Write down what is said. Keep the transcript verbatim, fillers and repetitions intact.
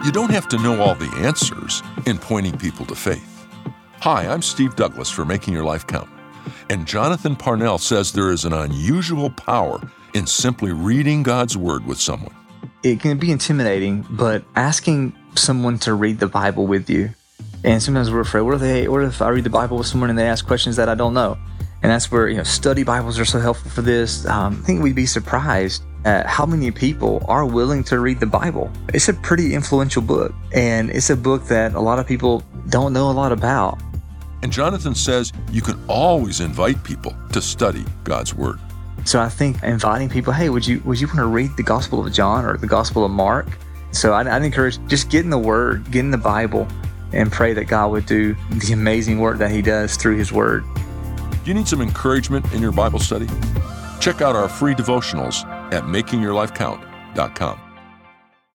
You don't have to know all the answers in pointing people to faith. Hi, I'm Steve Douglas for Making Your Life Count. And Jonathan Parnell says there is an unusual power in simply reading God's Word with someone. It can be intimidating, but asking someone to read the Bible with you, and sometimes we're afraid, what if, they, what if I read the Bible with someone and they ask questions that I don't know? And that's where, you know, study Bibles are so helpful for this. Um, I think we'd be surprised at how many people are willing to read the Bible. It's a pretty influential book, and it's a book that a lot of people don't know a lot about. And Jonathan says you can always invite people to study God's Word. So I think inviting people, hey, would you would you want to read the Gospel of John or the Gospel of Mark? So I'd, I'd encourage just get in the Word, get in the Bible, and pray that God would do the amazing work that He does through His Word. Do you need some encouragement in your Bible study? Check out our free devotionals at making your life count dot com.